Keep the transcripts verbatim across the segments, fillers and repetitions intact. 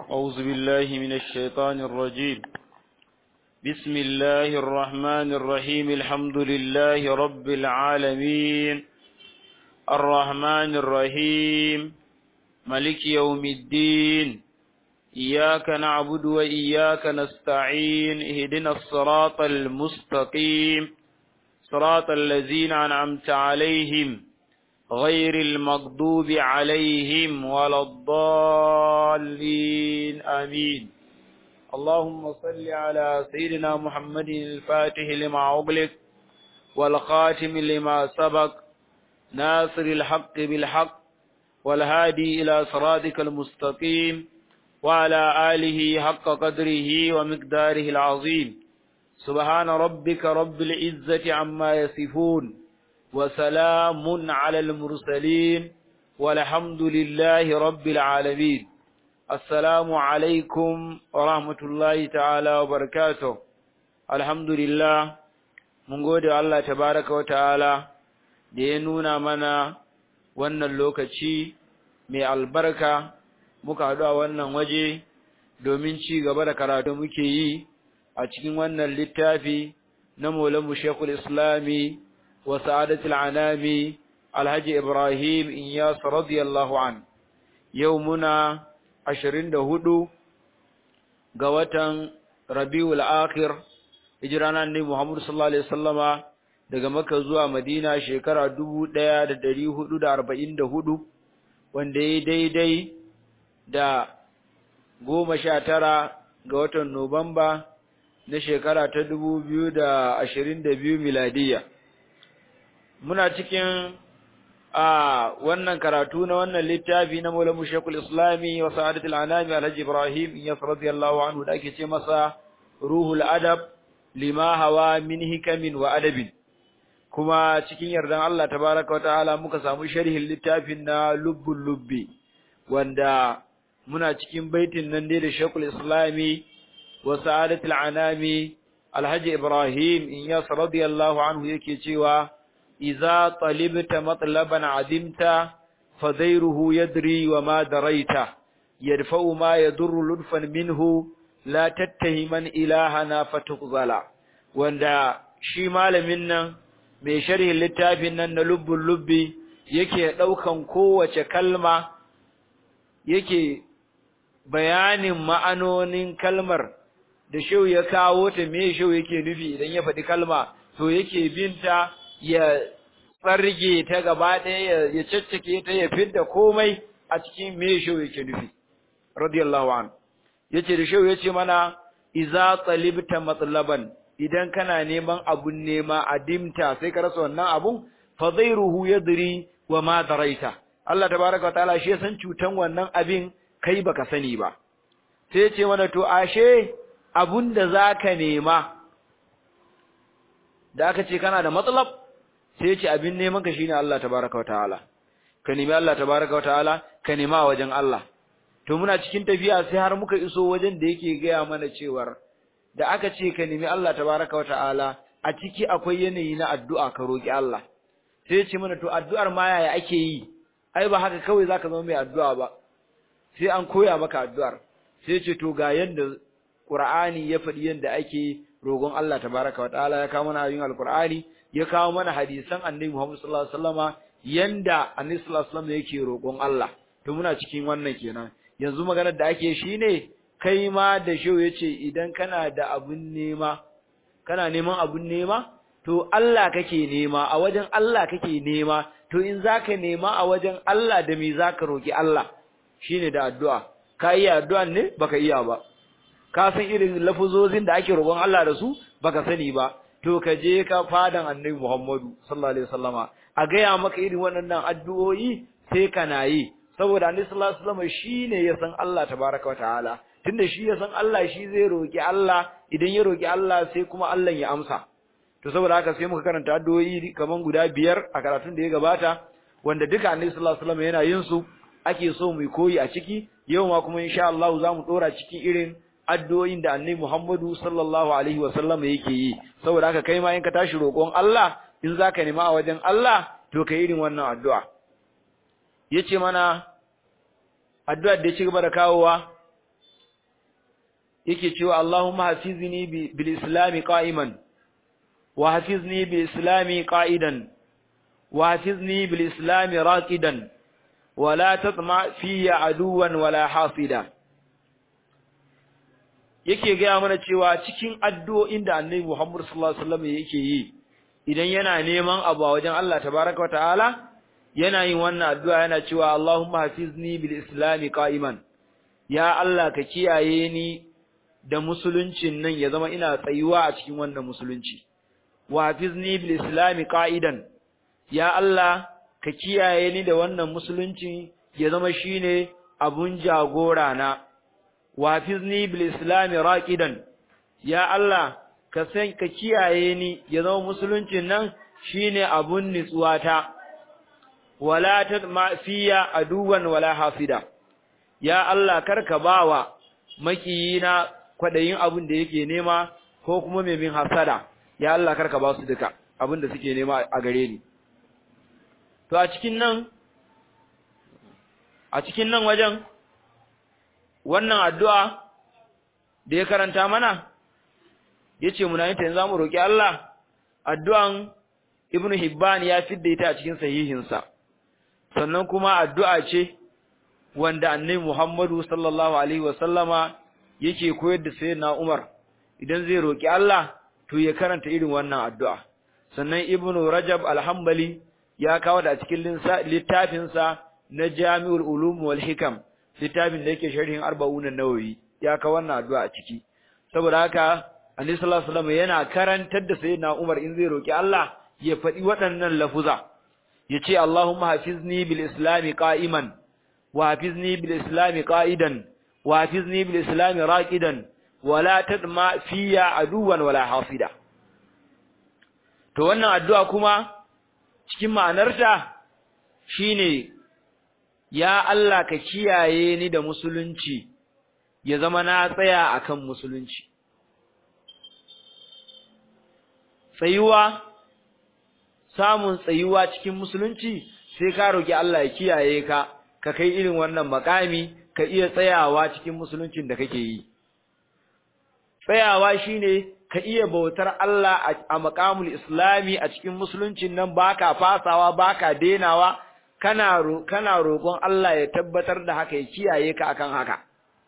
أعوذ بالله من الشيطان الرجيم. بسم الله الرحمن الرحيم. الحمد لله رب العالمين الرحمن الرحيم ملك يوم الدين. إياك نعبد وإياك نستعين. اهدنا الصراط المستقيم صراط الذين أنعمت عليهم غير المغضوب عليهم ولا الضالين آمين. اللهم صل على سيدنا محمد الفاتح لما أغلق والخاتم لما سبق ناصر الحق بالحق والهادي إلى صراطك المستقيم وعلى آله حق قدره ومقداره العظيم. سبحان ربك رب العزة عما يصفون وسلام على المرسلين والحمد لله رب العالمين. السلام عليكم ورحمة الله تعالى وبركاته. الحمد لله mun gode Allah tabaraka wa ta'ala da ya nuna mana wannan lokaci mai albarka muka haɗu a wannan waje domin ci gaba da karatu muke yi a cikin wannan littafi na Maulana Sheikhul Islami wa Sa'adatul Anami Alhaji Ibrahim Inyas radiyallahu an. Yau muna ashirin da hudu ga watan Rabiul Akhir hijrana Annabi Muhammad sallallahu alaihi wasallama daga Makka zuwa Madina shekara dubu ɗaya da ɗari hudu da arba'in da hudu wanda yayi daidai da goma sha tara ga watan Nuwamba na shekara ta dubu biyu da ashirin da biyu miladiya. Muna cikin a wannan karatu na wannan littafi na Maulana Sheikhul Islami wa Sa'adatul Anami Alhaji Ibrahim Inyas radiyallahu anhu da ake ce masa Ruhul Adab lima hawa min hikamin wa adabin. Kuma cikin yardan Allah tabaraka wa ta'ala muka samu sharhin littafin na Lubbul Lubbi wanda muna cikin baitin nan dai da Sheikhul Islami wa Sa'adatul Anami Alhaji Ibrahim Inyas radiyallahu anhu yake cewa إذا طلبت مطلبا عدمت فذيره يدري وما دريت يدفع ما يضر لطفا منه لا تتهما إلهنا فتقبل. واندا شي malamin nan mai sharhin littafin nan na lubbul lubbi yake daukan kowace kalma yake bayanin ma'anonin kalmar da shau ya kawo ta me shau yake nufi idan ya faɗi kalma to yake binta ya tsarge ta gaba ɗaya ya caccake ta ya fidda komai a cikin me shau yake nufi radiyallahu an. yace da shau yace mana iza talibta matlaban idan kana neman abun nema adimta sai ka rasa wannan abun fa dhairuhu yadri wa ma daraita. Allah tabaaraka wa ta'ala shi san cutan wannan abin kai baka sani ba. sai yace mana to ashe abun da zaka nema da aka ce kana da matsalab sai ce abin neman ka shine Allah tabaaraka wataala ka nemi Allah tabaaraka wataala ka nema wajen Allah. to muna cikin tafiya sai har muka iso wajen da yake gaya mana cewar da aka ce ka nemi Allah tabaaraka wataala a ciki akwai yanayi na addu'a ka roki Allah. sai ce mana to addu'ar ma yaya ake yi ai ba haka kawai zaka zama mai addu'a ba sai an koya maka addu'ar. sai ce to ga yanda Qur'ani ya faɗi yanda ake rogon Allah tabaaraka wataala ya kawo mana ayoyin Al-Qur'ani ya kawo mana hadisan Annabi Muhammad sallallahu alaihi wasallama yanda Annabi sallallahu alaihi wasallam yake roƙon Allah. to muna cikin wannan kenan yanzu maganar da ake shine kai ma da shehu yace idan kana da abun nema kana neman abun nema to Allah kake nema a wajen Allah kake nema. to in zaka nema a wajen Allah da me zaka roki Allah shine da addu'a. ka iya addu'an ne baka iya ba, ka san irin lafuzozin da ake roƙon Allah da su baka sani ba, to ka je ka fadan Annabi Muhammadu sallallahu alaihi wasallama a gaya maka irin waɗannan addu'o'i sai kana yi, saboda Annabi sallallahu alaihi wasallama shine ya san Allah tabaaraka wataala. tunda shi ya san Allah shi zai roki Allah, idan ya roki Allah sai kuma Allah ya amsa. to saboda haka sai muka karanta addu'o'i kaman guda biyar a karatun da ya gabata wanda duka Annabi sallallahu alaihi wasallama yana yin su ake so mu koyi a ciki. yau ma kuma insha Allah zamu dora cikin irin addu'o'in da Annabi Muhammadu sallallahu alaihi wasallam yake yi. saboda haka kai ma in ka tashi roƙon Allah in zaka nema a wajen Allah to kai irin wannan addu'a. yace mana addu'ar da ya ci gaba da kawowa yake cewa Allahumma hafizni bil islami qa'iman wa hafizni bil islami qa'idan wa hafizni bil islami raqidan wa la tatma fi aduwan wala hasida. Yake ga mana cewa cikin addu'o'in da Annabi Muhammad sallallahu alaihi wasallam yake yi idan yana neman abu a wajen Allah tabaaraka wa ta'ala, yana yin wannan addu'a yana cewa Allahumma hafizni bil islami qa'iman, ya Allah ka kiyaye ni da musuluncin nan ya zama ina tsayuwa a cikin wannan musulunci. Wa hafizni bil islami qa'idan, ya Allah ka kiyaye ni da wannan musulunci ya zama shine abun jagora na. Wa hafizni bil islami raqidan, ya Allah ka san ka kiyaye ni ya zama musuluncin nan shine abun nitsuwata. Wala tadma fiya aduwan wala hafida, ya Allah karka bawa makiyina kwadayin abin da yake nema ko kuma mai min hasada, ya Allah karka ba su duka abin da suke nema a gare ni. To a cikin nan a cikin nan wajen wannan addu'a da ya karanta mana yace muna yin ta yanzu mu roki Allah. Addu'an Ibn Hibban ya fidda ita a cikin sahihinsa, sannan kuma addu'a ce wanda Annabi Muhammadu sallallahu alaihi wasallama yake koyar da sayyidina Umar idan zai roki Allah to ya karanta irin wannan addu'a. Sannan Ibn Rajab al-Hanbali ya kawo da cikin littafin sa na Jami'ul Ulum wal Hikam, littafin da yake sharhin arba'un an-Nawawi, ya kawo wannan addu'a a ciki. Saboda haka Annabi sallallahu alaihi wasallam yana karantar da sayyidina Umar in zai roki Allah ya faɗi waɗannan lafuza, yace Allahumma hafizni bil islami qa'iman wa hafizni bil islami qa'idan wa hafizni bil islami raqidan wa la tadma fiya aduwan wala hasida. To wannan addu'a kuma cikin ma'anarta shine ya Allah ka kiyaye ni da musulunci ya zama na tsaya akan musulunci. Tsayuwa, samun tsayuwa cikin musulunci sai ka roki Allah ya kiyaye ka ka kai irin wannan makami, ka iya tsayawa cikin musuluncin da kake yi. Tsayawa shine ka iya bautar Allah a maqamul islami a cikin musuluncin nan, baka fasawa baka denawa, kana kana roƙon Allah ya tabbatar da haka, ya kiyaye ka akan haka.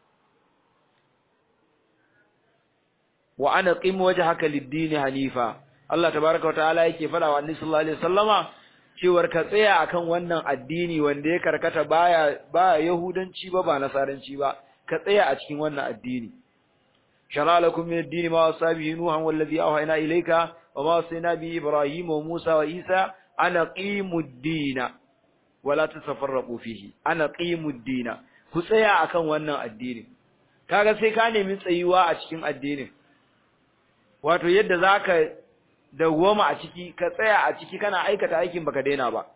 Wa ana qim wajhaka lid-din hanifa, Allah tabaaraka wa ta'ala yake fada wa Annabi sallallahu alaihi wasallama cewar ka tsaya akan wannan addini wanda ya karkata baya ba yahudanci ba ba nasaranci ba, ka tsaya a cikin wannan addini. Shara lakum min ad-din ma wasabihi nuhan wallazi awhayna ilayka wa ma wasayna bi ibrahim wa musa wa isa ana qimud-din wa la tasafarraqu fihi, ana qimud-din, ku tsaya akan wannan addini. Kaga sai ka nemi tsayuwa a cikin addinin, wato yadda zaka dawwama a ciki, ka tsaya a ciki kana aikata aikin baka daina ba.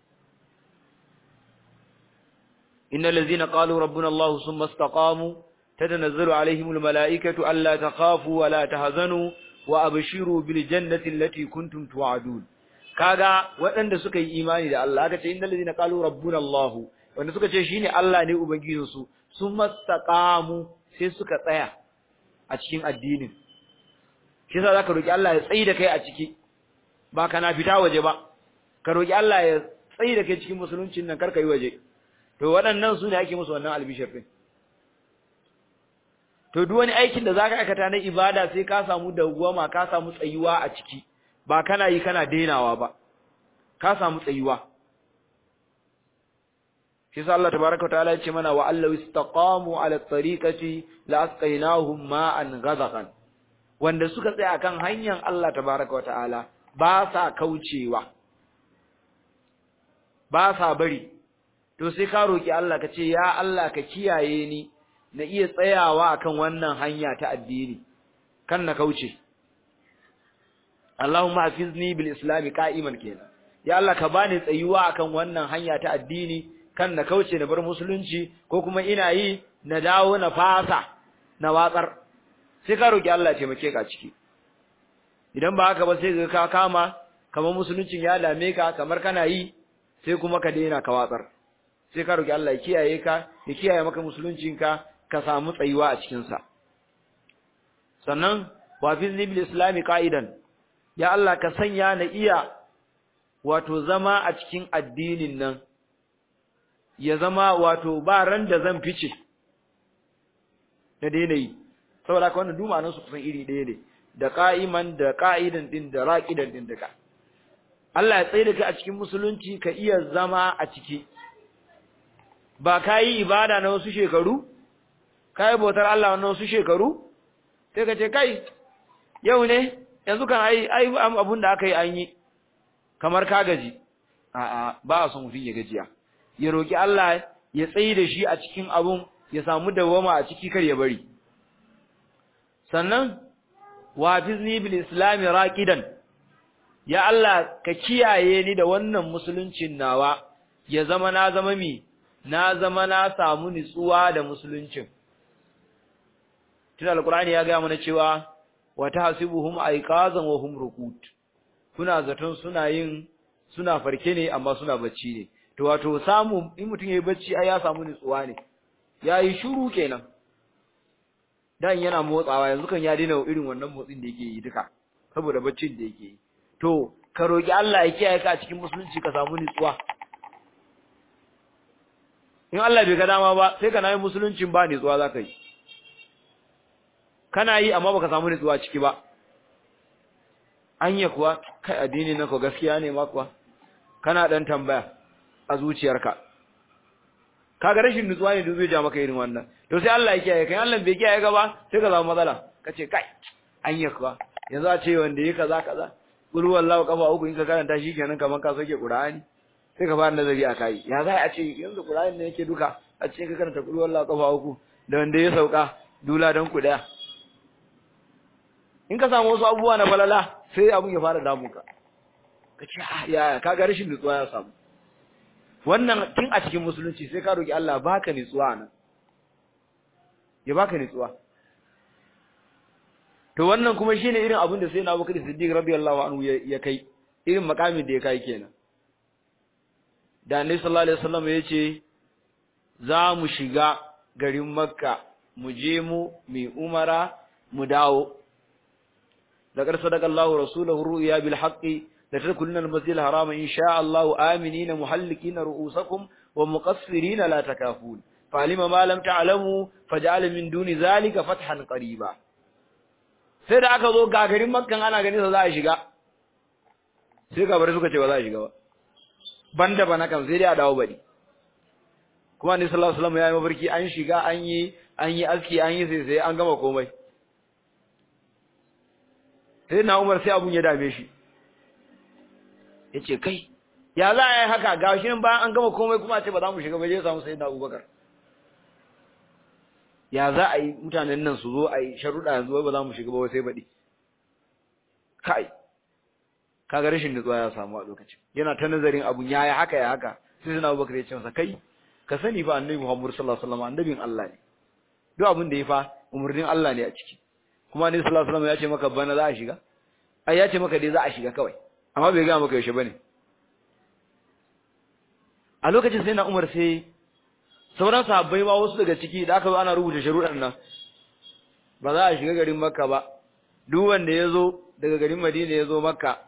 innal ladzina qalu rabbuna allah thumma istaqamu tatanazzalu alaihimul malaikatu alla takhafu wa la tahzanu wa abshiru bil jannati allati kuntum tu'adun. Kaga waɗanda suka yi imani da Allah, aka ce innal ladzina qalu rabbuna allah, wanda suka ce shine Allah ne ubangijinsu, thumma istaqamu, sai suka tsaya a cikin addinin. Shi yasa zaka roki Allah ya tsayi da kai a ciki, ba kana fita waje ba. Ka roki Allah ya tsayi da kai cikin musuluncin nan, kar ka yi waje. To waɗannan su ne ake musu wannan albishir din. To duk wani aikin da zaka aikata na ibada sai ka samu dawwama, ka samu tsayuwa a ciki, ba kana yi kana dainawa ba, ka samu tsayuwa. Shi yasa Allah tabaaraka wa ta'ala ya ce mana wa allahu istaqamu ala tariqati la asqaynahum ma'an ghadaqan. Wanda suka tsaya akan hanyar Allah tabaaraka wa ta'ala ba sa kaucewa, ba sa bari. To sai ka roki Allah ka ce ya Allah ka kiyaye ni na iya tsayawa akan wannan hanya ta addini, kan na kauce. Allahumma hafizni bil islami qa'iman kenan, ya Allah ka bani tsayuwa akan wannan hanya ta addini, kan na kauce na bar musulunci, ko kuma ina yi na dawo na fasa na watsar. Sai ka roki Allah ya taimake ka ciki. Idan ba haka ba sai ka kama kamar musuluncin ya dame ka, kamar kana yi sai kuma ka daina ka watsar. Sai ka roki Allah ya kiyaye ka, ya kiyaye maka musuluncinka, ka samu tsayuwa a cikin sa. sannan wa fi bil islami qa'idan ya Allah ka sanya na iya wato zama a cikin addinin nan ya zama wato ba ran da zan fice da daina yi saboda ka wannan duma nan su kusan iri ɗaya ne da qa'iman da qa'idan din da raqidan din daga Allah ya tsaye da kai a cikin musulunci ka iya zama a ciki ba kai ibada na wasu shekaru kai bautar Allah na wasu shekaru sai ka ce kai yau ne yanzu kan ai ai abun da aka yi an yi kamar ka gaji a'a ba a son mutum ya gajiya ya roki Allah ya tsaye da shi a cikin abun ya samu dawama a ciki kar ya bari sannan wa fizni bil islam raqidan ya Allah ka kiyaye ni da wannan musuluncin nawa ya zama na zama mi na zama na samu nitsuwa da musuluncin tun alqur'ani ya ga mana cewa wa tahsibuhum ayqazan wa hum ruqut kuna zaton suna yin suna farke ne amma suna bacci ne to wato samu in mutun yayi bacci ai ya samu nitsuwa ne yayi shiru kenan dan yana motsawa yanzu kan ya daina irin wannan motsin da yake yi duka saboda baccin da yake yi to ka roki Allah ya kiyaye ka a cikin musulunci ka samu nitsuwa in Allah bai ga dama ba sai kana yin musuluncin ba nitsuwa zaka yi kana yi amma baka samu nitsuwa ciki ba anya kuwa kai addini na ko gaskiya ne ma kuwa kana dan tambaya a zuciyarka kaga rashin nutsuwa ne duk zai ja maka irin wannan to sai Allah ya kiyaye kai Allah bai kiyaye ka ba sai ka samu matsala kace kai anya kuwa yanzu a ce wanda yake kaza kaza qul wallahu kafa uku in ka karanta shi kenan kaman ka soke Qur'ani sai ka fara nazari a kai ya za a ce yanzu Qur'ani ne yake duka a ce ka karanta qul wallahu kafa uku da wanda ya sauka dula dan ku daya in ka samu wasu abubuwa na balala sai abun ya fara damu ka kace ah ya kaga rashin nutsuwa ya samu wannan tun a cikin musulunci sai ka roki Allah baka nutsuwa nan ya baka nutsuwa to wannan kuma shine irin abin da sai na Abubakar Siddiq radiyallahu anhu ya kai irin makamin da ya kai kenan da Annabi sallallahu alaihi wasallam yace za mu shiga garin Makka mu je mu mi umara mu dawo لقد صدق الله رسوله الرؤيا بالحق لتدخلن المسجد الحرام إن شاء الله آمنين محلقين رؤوسكم ومقصرين لا تكافون فعلم ما لم تعلموا فجعل من دون ذلك فتحا قريبا sai da aka zo gagarin makkan ana gani sa za a shiga sai gabare suka ce ba za a shiga ba banda bana kan sai dai a dawo bari kuma annabi sallallahu alaihi wasallam ya yi mafarki an shiga an yi an yi aski an yi sai sai an gama komai sai na Umar sai abun ya dame shi yace kai ya za a yi haka gashi nan bayan an gama komai kuma a ce ba za mu shiga ba je samu sayyidina Abubakar ya za a yi mutanen nan su zo a yi sharuɗa yanzu ba za mu shiga ba sai baɗi kai kaga rashin nutsuwa ya samu a lokacin yana ta nazarin abun ya yi haka ya haka sai sayyidina Abubakar ya ce masa kai ka sani fa annabi Muhammad sallallahu alaihi wasallam annabin Allah ne duk abin da ya fa umurnin Allah ne a ciki kuma annabi sallallahu alaihi wasallam ya ce maka bana za a shiga ai ya ce maka dai za a shiga kawai amma bai ga maka yaushe bane a lokacin sai na Umar sai sauran sahabbai ma wasu daga ciki da aka zo ana rubuta sharuɗan nan ba za a shiga garin Makka ba duk wanda ya zo daga garin Madina ya zo Makka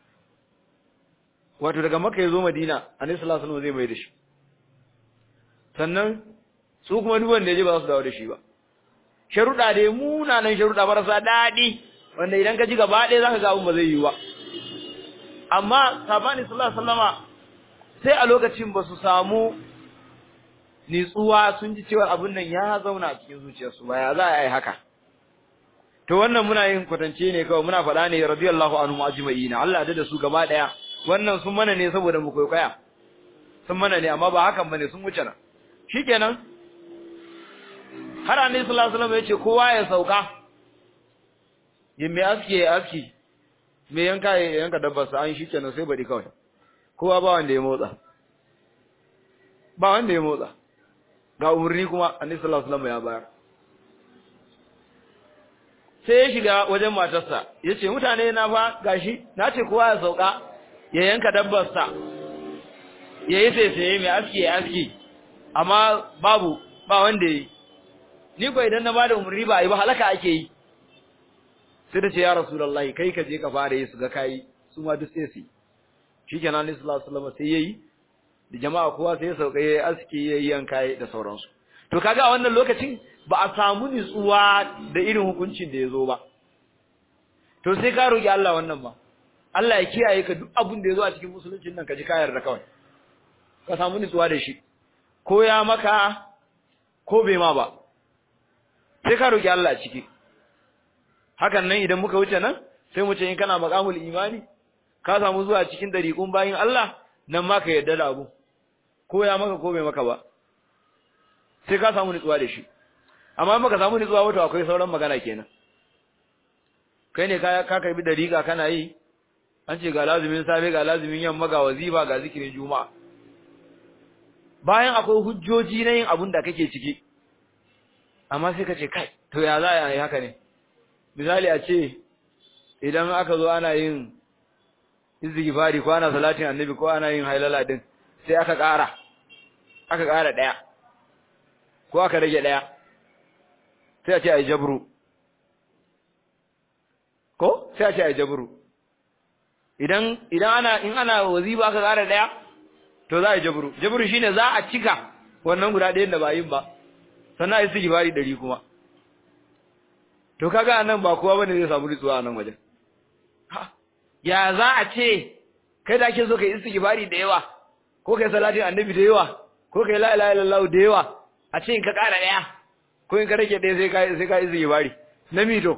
wato daga Makka ya zo Madina annabi sallallahu alaihi wasallam zai mai da shi sannan su kuma duk wanda ya je ba za su dawo da shi ba sharuɗa dai munanan sharuɗa marasa daɗi wanda idan ka ji gaba ɗaya za ka ga abin ba zai yi ba amma sabani sallallahu alaihi wasallama sai a lokacin ba su samu nitsuwa sun ji cewa abin nan ya zauna a cikin zuciyarsu ba ya za a yi haka to wannan muna yin kwatance ne kawai muna faɗa ne radiyallahu anhum ajma'ina Allah ya da su gaba ɗaya wannan sun mana ne saboda mu kwaikwaya sun mana ne amma ba hakan bane sun wuce na shikenan har annabi sallallahu alaihi wasallam ya ce kowa ya sauka yin mai aski ya aski me yanka ya yanka dabbar sa an shikenan sai bari kawai kowa ba wanda ya motsa ba wanda ya motsa ga umurni kuma annabi sallallahu alaihi wasallam ya bayar sai ya shiga wajen matarsa yace mutane na fa gashi nace kowa ya sauka ya yanka dabbar sa yayi sai sai mai aski ya aski amma babu ba wanda yi ni ko idan na bada umurni ba ai ba halaka ake yi sai ta ce ya rasulullahi kai ka je ka fara yi su ga kai su ma duk sai su shikenan Annabi sallallahu alaihi wasallam sai yayi da jama'a kowa sai ya sauka yayi aski yayi yanka da sauransu to kaga a wannan lokacin ba a samu nitsuwa da irin hukuncin da yazo ba to sai ka roki Allah wannan ba Allah ya kiyaye ka duk abin da yazo a cikin musuluncin nan ka ji ka yarda kawai ka samu nitsuwa da shi ko ya maka ko bai ma ba sai ka roki Allah a ciki hakan nan idan muka wuce nan sai mu ce in kana maqamul imani ka samu zuwa cikin dariqun bayin Allah nan ma ka yarda da abu ko ya maka ko bai maka ba sai ka samu nutsuwa da shi amma in baka samu nutsuwa wato akwai sauran magana kenan kai ne ka ka karbi dariqa kana yi an ce ga lazumin safe ga lazumin yamma ga wazifa ga zikirin juma'a bayan akwai hujjoji na yin abun da kake ciki amma sai ka ce kai to ya za a yi haka ne misali a ce idan aka zo ana yin istighfari ko ana salatin annabi ko ana yin hailala din sai aka ƙara aka ƙara daya ko aka rage daya sai a ce ai jabru ko sai a ce ai jabru idan idan ana in ana waziba aka ƙara daya to za a jabru jabru shine za a cika wannan guda ɗayan da ba yin ba sannan ai istighfari dari kuma to kaga anan ba kowa bane zai samu ritsuwa anan wajen ya za a ce kai da ake so kai istighfari da yawa ko kai salatin annabi da yawa ko kai la ilaha illallah da yawa a ce in ka ƙara daya ko in ka rage daya sai kai sai kai istighfari nami to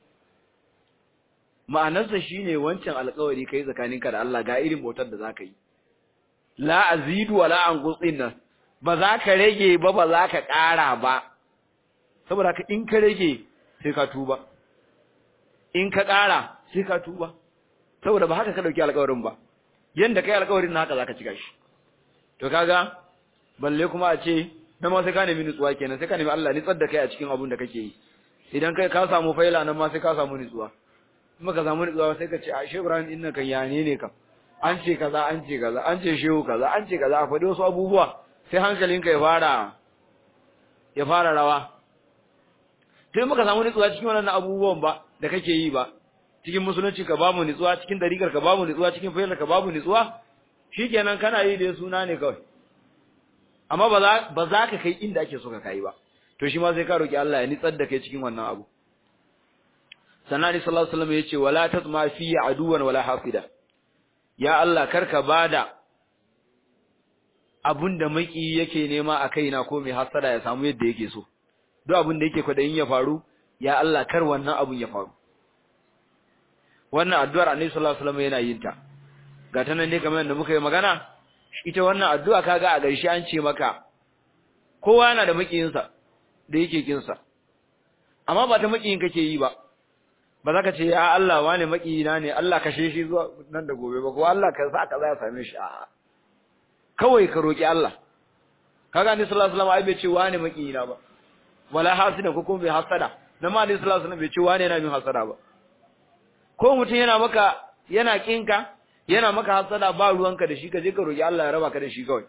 ma'anarsa shine wancan alƙawari kai tsakaninka da Allah ga irin bautar da zaka yi la azidu wala anqus inna ba za ka rage ba ba za ka ƙara ba saboda ka in ka rage sai ka tuba in ka ƙara sai ka tuba saboda ba haka ka dauki alƙawarin ba yanda kai alƙawarin na haka zaka cika shi to kaga balle kuma a ce nan ma sai ka nemi nutsuwa kenan sai ka nemi Allah nitsar da kai a cikin abun da kake yi idan kai ka samu faila nan ma sai ka samu nutsuwa kuma ka samu nutsuwa sai ka ce a shehu Ibrahim din nan kan yane ne kam an ce kaza an ce kaza an ce shehu kaza an ce kaza a faɗi wasu abubuwa sai hankalinka ya fara ya fara rawa sai muka samu nutsuwa cikin wannan abubuwan ba da kake yi ba cikin musulunci ka bamu nutsuwa cikin dariƙar ka bamu nutsuwa cikin fayar ka bamu nutsuwa shikenan kana yi da suna ne kawai amma ba za ba za ka kai inda ake so ka kai ba to shi ma sai ka roki Allah ya nitsar da kai cikin wannan abu sannan ni sallallahu alaihi wasallam yace wala tasma fi aduwan wala hafida ya Allah karka bada abunda maki yake nema a kaina ko mai hasada ya samu yadda yake so duk abin da yake kwadayin ya faru ya Allah kar wannan abun ya faru wannan addu'ar Annabi sallallahu alaihi wasallam yana yin ta ga ta nan ne kamar yadda muka yi magana ita wannan addu'a kaga a gaishe an ce maka kowa yana da makiyin sa da yake kin sa amma ba ta makiyin kake yi ba ba za ka ce ya Allah wane makiyina ne Allah kashe shi zuwa nan da gobe ba ko Allah ka sa ka za ya same shi a kawai ka roki Allah kaga Annabi sallallahu alaihi wasallam ai bai ce wane makiyina ba wala hasida ko kuma bai hasada dan ma Annabi sallallahu alaihi wasallam bai ce wane yana min hasada ba ko mutum yana maka yana kinka yana maka hasada ba ruwanka da shi ka je ka roki Allah ya raba ka da shi kawai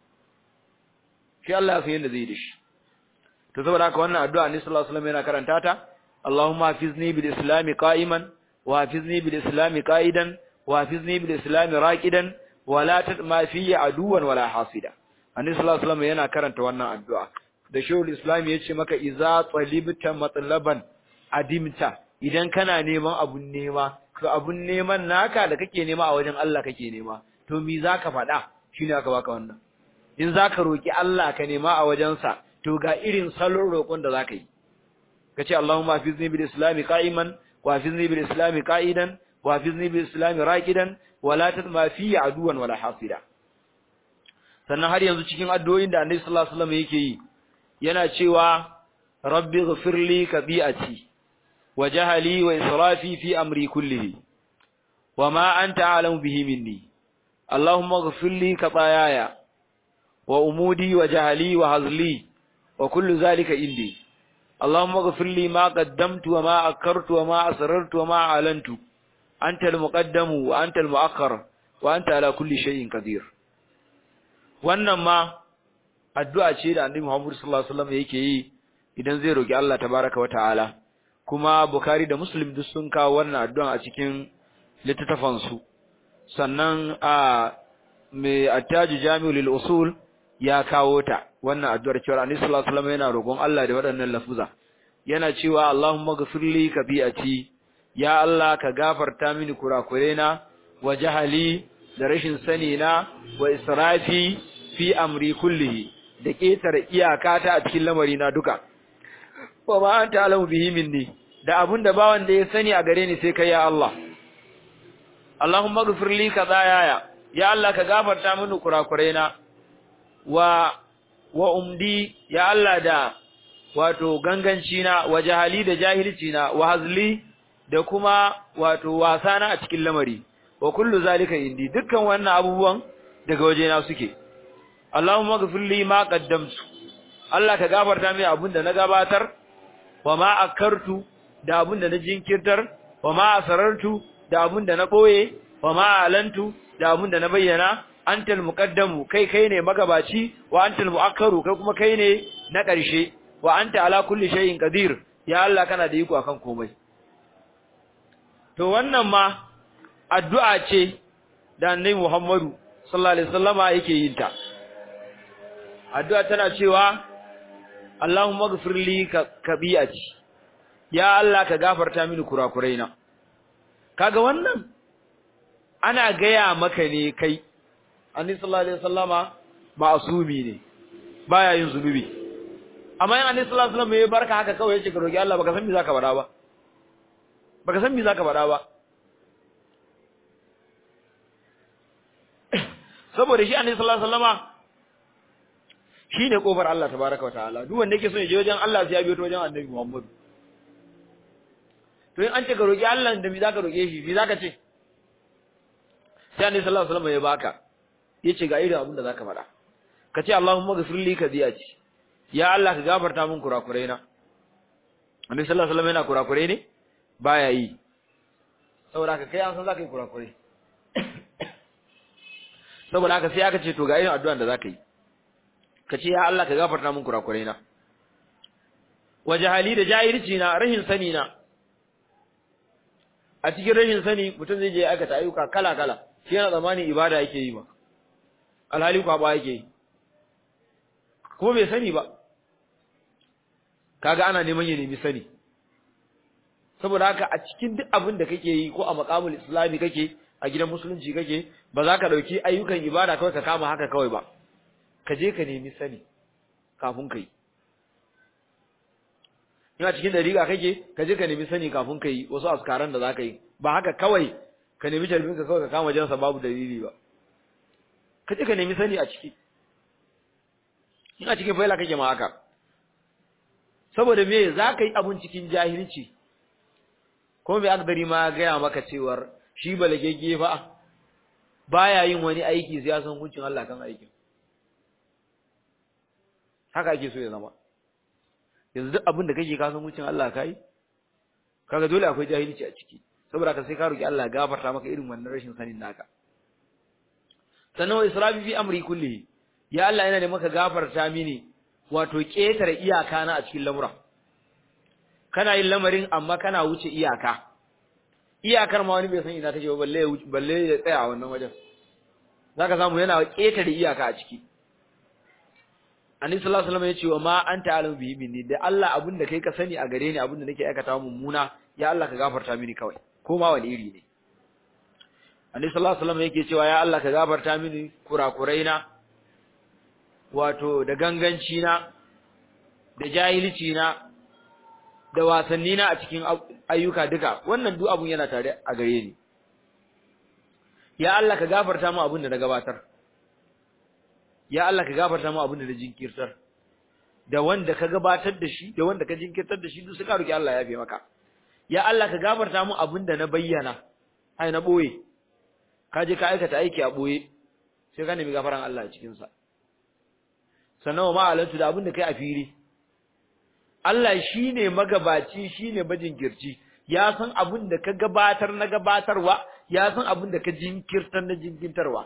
shi Allah ya san yadda zai da shi to saboda haka wannan addu'a Annabi sallallahu alaihi wasallam yana karanta ta Allahumma hafizni bil islami qa'iman wa hafizni bil islami qa'idan wa hafizni bil islami raqidan wa la tatma fi aduwan wala hasida Annabi sallallahu alaihi wasallam yana karanta wannan addu'a da shehul islam yace maka iza talibta matlaban adimta idan kana neman abun nema to abun neman naka da kake nema a wajen Allah kake nema to me zaka faɗa shine aka baka wannan in zaka roki Allah ka nema a wajen sa to ga irin salon roƙon da zaka yi kace Allahumma hafizni bil islami qa'iman wa hafizni bil islami qa'idan wa hafizni bil islami raqidan wa la tatma fi aduwan wala hasida sannan har yanzu cikin addu'o'in da Annabi sallallahu alaihi wasallam yake yi yana cewa rabbi ighfirli kabi'ati wa jahali wa israfi fi amri kullihi wa ma anta a'lamu bihi minni allahumma ighfirli khataaaya wa umudi wa jahali wa hazli wa kullu zalika indi allahumma ighfirli ma qaddamtu wa ma akkartu wa ma asrartu wa ma a'lantu anta al-muqaddamu wa anta al-mu'akhkhar wa anta ala kulli shay'in qadir wannan ma addu'a ce da Annabi Muhammad sallallahu alaihi wasallam yake yi idan zai roki Allah tabaaraka wa ta'ala kuma Bukhari da Muslim duk sun kawo wannan addu'a a cikin littattafan su sannan a mai At-Taj Jami'u lil Usul ya kawo ta wannan addu'ar cewa Annabi sallallahu alaihi wasallam yana roƙon Allah da waɗannan lafuza yana cewa Allahumma ghfirli kabi'ati ya Allah ka gafarta mini kurakurena wa jahali da rashin sani na wa israfi fi amri kullihi da ketare iyakata a cikin lamari na duka wa ma anta alamu bihi minni da abunda ba wanda ya sani a gare ni sai kai ya Allah Allahumma ghfirli kadaya ya Allah ka gafarta mini kurakurena wa wa umdi ya Allah da wato ganganci na wa jahali da jahilci na wa hazli da kuma wato wasana a cikin lamari wa kullu zalika indi dukkan wannan abubuwan daga wajena suke Allahumma ghfir li ma qaddamtu Allah ka gafarta mini abinda na gabatar wa ma akartu da abinda na jinkirtar wa ma asarartu da abinda na boye wa ma alantu da abinda na bayyana antal muqaddamu kai kai ne magabaci wa antal muakkaru kai kuma kai ne na ƙarshe wa anta ala kulli shay'in qadir ya Allah kana da iko akan komai to wannan ma addu'a ce da Annabi Muhammadu sallallahu alaihi wasallama yake yin ta addu'a tana cewa Allahumma ighfir li kabi'ati ya Allah ka gafarta mini kurakuraina kaga wannan ana gaya maka ne kai Annabi sallallahu alaihi wasallama ma'asumi ne baya yin zunubi amma in Annabi sallallahu alaihi wasallam ya barka haka kawai yace ka roki Allah baka san me zaka bada ba baka san me zaka bada ba saboda shi Annabi sallallahu alaihi wasallama shine kofar Allah tabaaraka wataala duk wanda yake so ya je wajen Allah sai ya biyo ta wajen Annabi Muhammad to in an ce ka roki Allah da me zaka roke shi me zaka ce sai Annabi sallallahu alaihi wasallam ya baka yace ga irin abin da zaka fada kace Allahumma ghfir li kadiyati ya Allah ka gafarta min kurakuraina Annabi sallallahu alaihi wasallam yana kurakurai ne baya yi saboda ka kai an san zaka yi kurakurai saboda haka sai aka ce to ga irin addu'an da zaka yi kace ya Allah ka gafarta min kurakuraina wajahali da jahilci na rahin sani na a cikin rahin sani mutum zai je aikata ayyuka kala kala shi yana zamanin ibada yake yi ba alhali kwa ba yake yi ko bai sani ba kaga ana neman ya nemi sani saboda haka a cikin duk abin da kake yi ko a maqamul islami kake a gidan musulunci kake ba za ka dauki ayyukan ibada kawai ka kama haka kawai ba ka je ka nemi sani kafin kai ina cikin dariƙa kake ka je ka nemi sani kafin kai wasu askaran da za ka yi ba haka kawai ka nemi tarbin ka kawai ka kama jansa babu dalili ba ka je ka nemi sani a ciki ina cikin faila kake ma haka saboda me za ka yi abun cikin jahilci ko mai akdari ma gaya maka cewar shi balagegge fa baya yin wani aiki sai ya san hukuncin Allah kan aikin haka ake so ya zama yanzu duk abin da kake ka san hukuncin Allah kai kaga dole akwai jahilci a ciki saboda ka sai ka roki Allah gafarta maka irin wannan rashin sanin naka sannan wa israfi fi amri kullihi ya Allah yana da maka gafarta mini wato ƙetare iyaka na a cikin lamura kana yin lamarin amma kana wuce iyaka iyakar ma wani bai san ina take ba balle balle ya tsaya a wannan wajen zaka samu yana ƙetare iyaka a ciki Annabi sallallahu alaihi wasallam ya ce wa ma anta alim bihi minni da Allah abin da kai ka sani a gare ni abin da nake aikata mummuna ya Allah ka gafarta mini kawai ko ma wani iri ne Annabi sallallahu alaihi wasallam yake cewa ya Allah ka gafarta mini kurakuraina wato da ganganci na da jahilci na da wasanni na a cikin ayyuka duka wannan duk abun yana tare a gare ni ya Allah ka gafarta mu abin da na gabatar ya Allah ka gafarta mu abin da na jinkirtar da wanda ka gabatar da shi da wanda ka jinkirtar da shi duk suka roki Allah ya fi maka ya Allah ka gafarta mu abin da na bayyana ai na boye ka je ka aikata aiki a boye sai ka nemi gafaran Allah a cikin sa sannan ma alantu da abin da kai a fili Allah shine magabaci shine majinkirci ya san abin da ka gabatar na gabatarwa ya san abin da ka jinkirtar na jinkirtarwa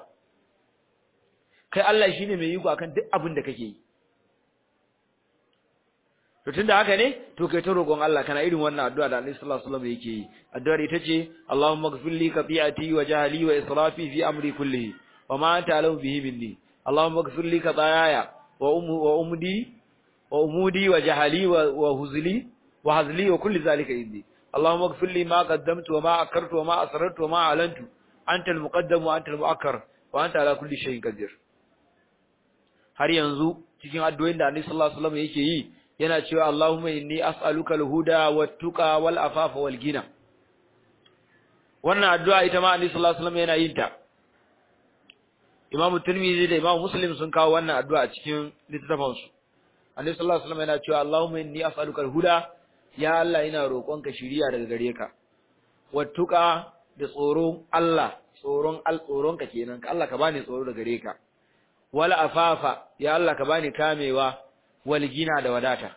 kai Allah shine mai iko akan duk abin da kake yi to tunda haka ne to kai ta roƙon Allah kana irin wannan addu'a da Annabi sallallahu alaihi wasallam yake yi addu'ar ita ce Allahumma ighfir li khati'ati wa jahli wa israfi fi amri kullihi wa ma anta alim bihi minni Allahumma ighfir li khataaya wa ummu wa umdi wa umudi wa jahli wa huzli wa hazli wa kulli zalika indi Allahumma ighfir li ma qaddamtu wa ma akartu wa ma asrartu wa ma alantu anta al-muqaddam wa anta al-mu'akkar wa anta ala kulli shay'in qadir har yanzu cikin addu'o'in da Annabi sallallahu alaihi wasallam yake yi yana cewa Allahumma inni as'aluka al-huda wat-tuqa wal-afafa wal-ghina wannan addu'a ita ma Annabi sallallahu alaihi wasallam yana yin ta Imam Tirmidhi da Imam Muslim sun kawo wannan addu'a a cikin littafin su Annabi sallallahu alaihi wasallam yana cewa Allahumma inni as'aluka al-huda ya Allah ina roƙonka shiriya daga gare ka wat-tuqa da tsoron Allah tsoron al-tsoronka kenan ka Allah ka bani tsoro daga gare ka wal-afafa ya Allah ka bani kamewa walgina da wadata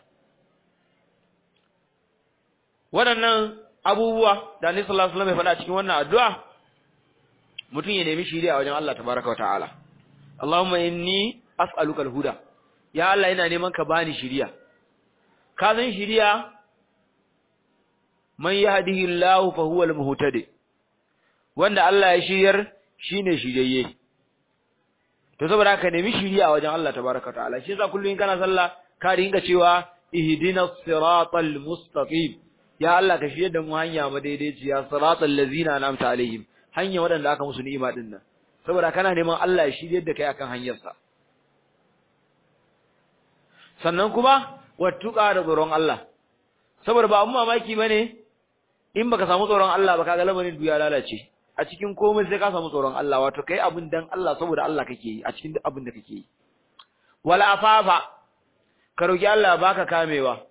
waɗannan abubuwa da Annabi sallallahu alaihi wasallam ya faɗa cikin wannan addu'a mutum ya nemi shiriya wajen Allah tabaaraka wa ta'ala Allahumma inni as'aluka al-huda ya Allah ina neman ka bani shiriya ka san shiriya man yahdihillahu fa huwa al-muhtadi wanda Allah ya shiryar shine shiryayye to saboda ka nemi shiriya wajen Allah tabaaraka ta'ala shi yasa kullun kana sallah ka dinga cewa ihdinas siratal mustaqim ya Allah ka shirye da mu hanya madaidaiciya siratal ladzina an'amta alaihim hanya wadanda aka musu ni'ima din nan saboda kana neman Allah ya shirye da kai akan hanyar sa sannan kuma wattuqa da tsoron Allah saboda ba mu mamaki bane in baka samu tsoron Allah ba kaga lamarin duya lalace a cikin komai sai ka samu tsoron Allah wato kai abin dan Allah saboda Allah kake yi a cikin duk abin da kake yi wala afafa ka roki Allah baka kamewa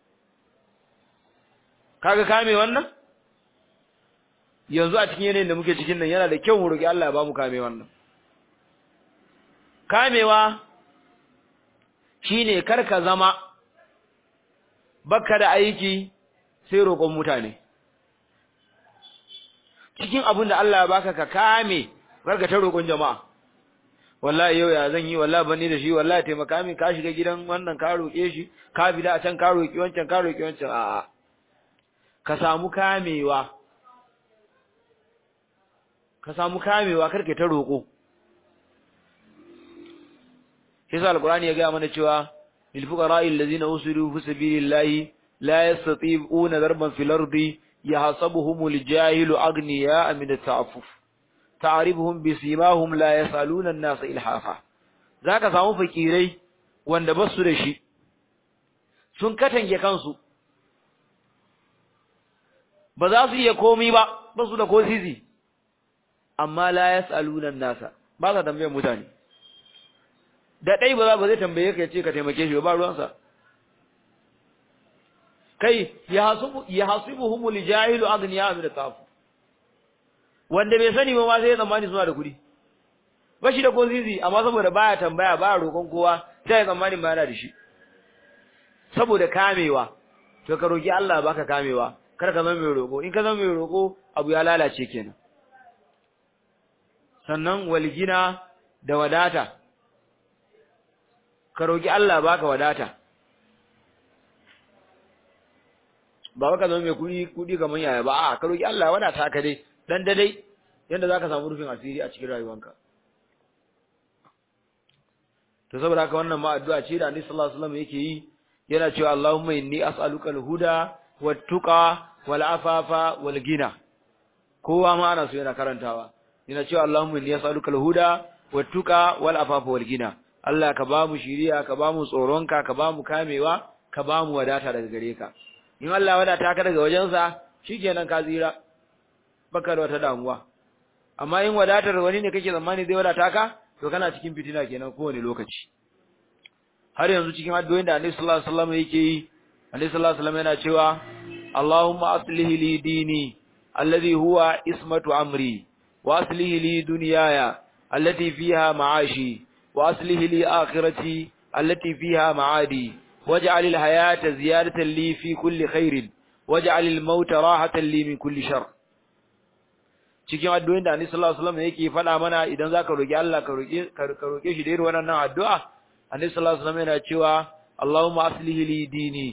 kaga kame wannan yanzu a cikin yanayin da muke cikin nan yana da kyau mu roki Allah ya ba mu kame wannan kamewa shine kar ka zama baka da aiki sai roƙon mutane cikin abin da Allah ya baka ka kame barka ta roƙon jama'a wallahi yau ya zan yi wallahi bani da shi wallahi taimaka min ka shiga gidan wannan ka roƙe shi ka bida a can ka roƙi wancan ka roƙi wancan a'a ka samu kamewa ka samu kamewa karka ta roƙo shi sa alqur'ani ya ga mana cewa lil fuqara'i allazina usiru fi sabilillahi la yastati'una darban fil ardi yahsabuhumul jahilu aghniya min at-ta'affuf ta'rifuhum bisimahum la yasaluna an-nasa ilhafa zaka samu fakirai wanda basu da shi sun katange kansu ba za su iya komai ba basu da ko zizi amma la yasaluna an-nasa ba za tambayar mutane da dai ba za ba zai tambaye ka yace ka taimake shi ba ruwansa kai yahsubu yahsibuhumul jahilu aghniya min at-ta'affuf wanda bai sani ba ma sai ya tsammani suna da kuɗi ba shi da ko zizi amma saboda baya tambaya baya roƙon kowa sai ya tsammani ba yana da shi saboda kamewa to ka roki Allah baka kamewa kar ka zama mai roƙo in ka zama mai roƙo abu ya lalace kenan sannan walgina da wadata ka roki Allah baka wadata ba ka zama mai kuɗi kuɗi kamar yaya ba a ka roki Allah wadata ka dai dan dai yanda zaka samu rufin asiri a cikin rayuwanka to saboda haka wannan ma addu'a ce da Annabi sallallahu alaihi wasallam yake yi yana cewa Allahumma inni as'aluka al-huda wat-tuqa wal-afafa wal-ghina kowa ma ana so yana karantawa yana cewa Allahumma inni as'aluka al-huda wat-tuqa wal-afafa wal-ghina Allah ka ba mu shiriya ka ba mu tsoronka ka ba mu kamewa ka ba mu wadata daga gare ka in Allah wadata ka daga wajensa shikenan ka tsira baka da wata damuwa amma in wadatar wani ne kake zamani zai wadata ka to kana cikin fitina kenan kowane lokaci har yanzu cikin addu'o'in da Annabi sallallahu alaihi wasallam yake yi Annabi sallallahu alaihi wasallam yana cewa Allahumma aslih li dini alladhi huwa ismatu amri wa aslih li dunyaya allati fiha ma'ashi wa aslih li akhirati allati fiha ma'adi waj'al al hayata ziyadatan li fi kulli khairin waj'al al mauta rahatan li min kulli shar cikin addu'o'in da Annabi sallallahu alaihi wasallam yake faɗa mana idan zaka roki Allah ka roki ka roke shi da irin wannan addu'a Annabi sallallahu alaihi wasallam yana cewa Allahumma aslih li dini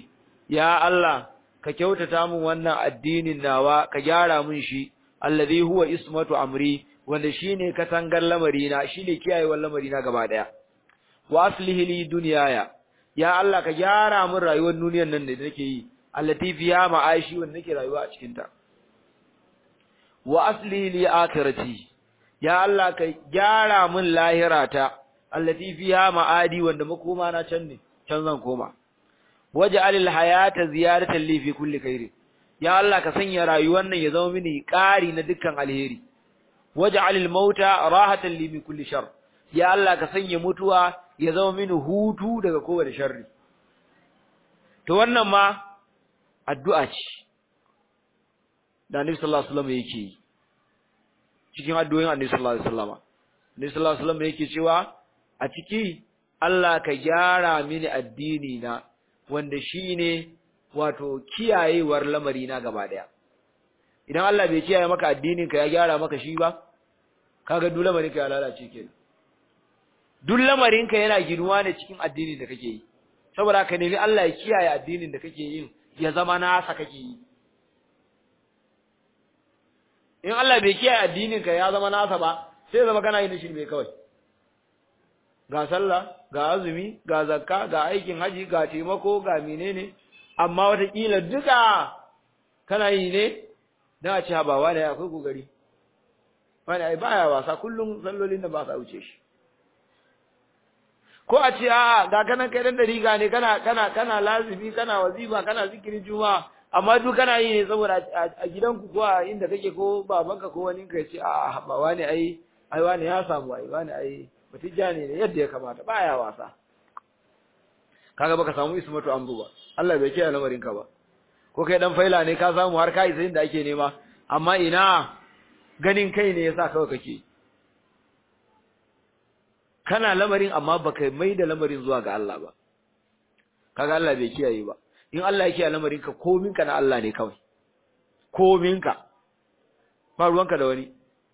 ya Allah ka kyautata min wannan addinin nawa ka gyara min shi alladhi huwa ismatu amri wanda shine katangar lamarina shine kiyayewar lamarina gaba daya wa aslihi li dunyaya ya Allah ka gyara min rayuwar duniyar nan da nake yi allati fiha ma'ashi wanda nake rayuwa a cikin ta wa aslihi li akhirati ya Allah ka gyara min lahirata allati fiha ma'adi wanda makoma na can ne can zan koma waj'alil hayata ziyaratan li fi kulli khair ya Allah ka sanya rayuwar nan ya zama mini ƙari na dukkan alheri waj'alil mauta rahatan li min kulli shar ya Allah ka sanya mutuwa ya zama mini hutu daga kowace sharri to wannan ma addu'a ce da Annabi sallallahu alaihi wasallam yake cikin addu'o'in Annabi sallallahu alaihi wasallam Annabi sallallahu alaihi wasallam yake cewa a ciki Allah ka gyara mini addini na wanda shine wato kiyayewar lamari na gaba daya idan Allah bai kiyaye maka addinin ka ya gyara maka shi ba kaga duk lamarin ka ya lalace kenan duk lamarin ka yana ginuwa ne cikin addinin da kake yi saboda ka nemi Allah ya kiyaye addinin da kake yin ya zama nasa kake yi in Allah bai kiyaye addinin ka ya zama nasa ba sai zama kana yin shi ne kawai ga sallah ga azumi ga zakka ga aikin haji ga taimako ga menene amma wata kila duka kana yi ne dan a ce ba wani akwai kokari wani ai baya wasa kullum sallolin da ba sa wuce shi ko a ce a ga kana kai dan dariga ne kana kana kana lazimi kana wazifa kana zikirin juma'a amma duk kana yi ne saboda a gidanku ko a inda kake ko babanka ko wani ka ce a ba wani ai ai wani ya samu ai wani ai mutijani ne yadda ya kamata baya wasa kaga baka samu ismatu amru ba Allah bai kiyaye lamarin ka ba ko kai dan faila ne ka samu har kai sai inda ake nema amma ina ganin kai ne yasa kawai kake kana lamarin amma baka mai da lamarin zuwa ga Allah ba kaga Allah bai kiyaye ba in Allah ya kiyaye lamarin ka komin ka na Allah ne kawai komin ka ba ruwanka da wani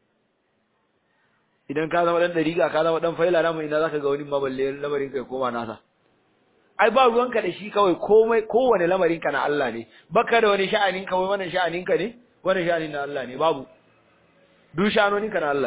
idan ka zama dan dariga ka zama dan faila namu ina zaka ga wani maballe lamarin ka ya koma nasa ai ba ruwanka da shi kawai komai kowane lamarin ka na Allah ne baka da wani sha'anin ka wai wannan sha'anin ka ne wannan sha'anin na Allah ne babu duk sha'anonin ka na Allah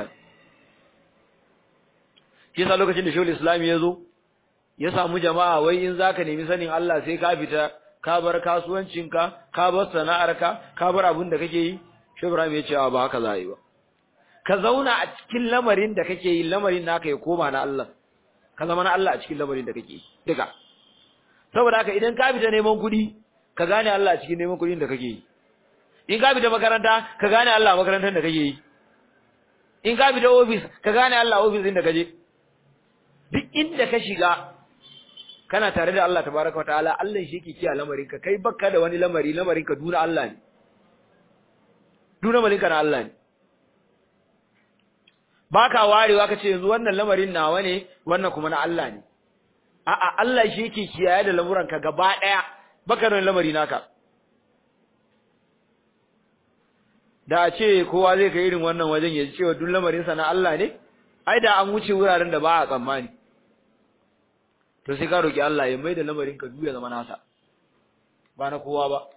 shi yasa lokacin da Shaykhul Islam ya zo ya samu jama'a wai in zaka nemi sanin Allah sai ka fita ka bar kasuwancinka ka bar sana'arka ka bar abin da kake yi Sheikh Ibrahim ya ce ba haka za a yi ba ka zauna a cikin lamarin da kake yi lamarin naka ya koma na Allah ka zama na Allah a cikin lamarin da kake yi duka saboda haka idan ka fita neman kuɗi ka gane Allah a cikin neman kuɗin da kake yi in ka fita makaranta ka gane Allah a makarantar da kake yi in ka fita office ka gane Allah a office din da kaje duk inda ka shiga kana tare da Allah tabaraka wataala Allah shi yake kiyaye lamarin ka kai bakka da wani lamari lamarin ka duna Allah ne duna lamarin ka na Allah ne baka warewa kace yanzu wannan lamarin nawa ne wannan kuma na Allah ne a'a Allah shi yake kiyaye da lamuran ka gaba daya baka da lamari naka da a ce kowa zai kai irin wannan wajen ya ce wa duk lamarin sa na Allah ne ai da an wuce wuraren da ba a tsammani to sai ka roki Allah ya maida lamarin ka duya zama nasa ba na kowa ba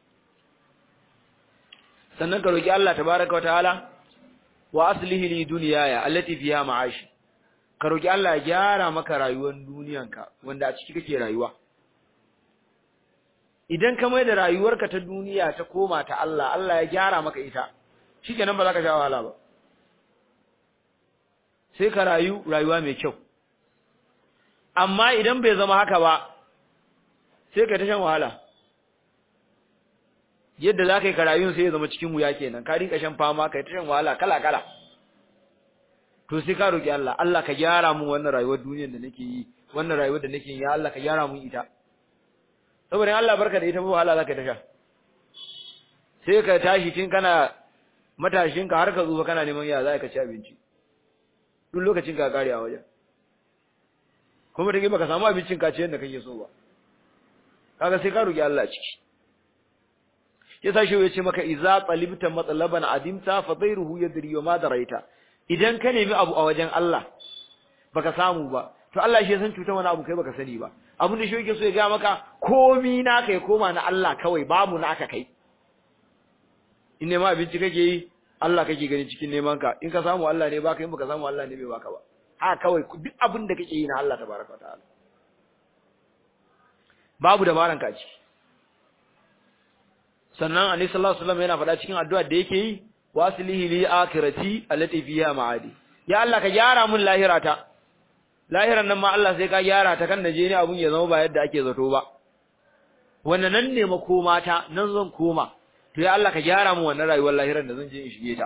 sannan ka roki Allah tabaaraka wa ta'ala wa aslihi li dunyaya allati fiha ma'ashi ka roki Allah ya gyara maka rayuwar duniyanka wanda a ciki kake rayuwa idan ka maida rayuwarka ta duniya ta koma ta Allah Allah ya gyara maka ita shikenan ba za ka sha wahala ba sai ka rayu rayuwa mai kyau amma idan bai zama haka ba sai ka ta shan wahala yadda za ka yi karayun sai ya zama cikin wuya kenan ka rinka shan fama ka ta shan wahala kala kala to sai ka roki Allah Allah ka gyara mun wannan rayuwar duniyar da nake yi wannan rayuwar da nake yi ya Allah ka gyara mun ita saboda Allah barka da ita ba wahala za ka ta sha sai ka tashi tun kana matashin ka har ka zuwa kana neman ya za ka ci abinci duk lokacin ka kare a wajen kuma da baka samu abincin ka ce yadda kake so ba kaga sai ka roki Allah ciki yasa shi yace maka iza talibta matlaban adimta fa dairuhu yadri wa ma daraita idan ka nemi abu a wajen Allah baka samu ba to Allah shi ya san cutar wani abu kai baka sani ba abin da shi yake so ya ga maka komi naka ya koma na Allah kawai babu naka kai in nema abinci kake yi Allah kake gani cikin neman ka in ka samu Allah ne baka in baka samu Allah ne bai baka ba haka kawai duk abin da kake yi na Allah tabaraka wataala babu dabaran ka ciki sannan annabi sallallahu alaihi wasallam yana faɗa cikin addu'a da yake yi wasilihi li akhirati allati fiha ma'adi ya Allah ka gyara mun lahirata lahiran nan ma Allah sai ka gyara ta kan naje ne abun ya zama ba yadda ake zato ba wannan nan ne makoma ta nan zan koma to ya Allah ka gyara mun wannan rayuwar lahiran da zan je in shige ta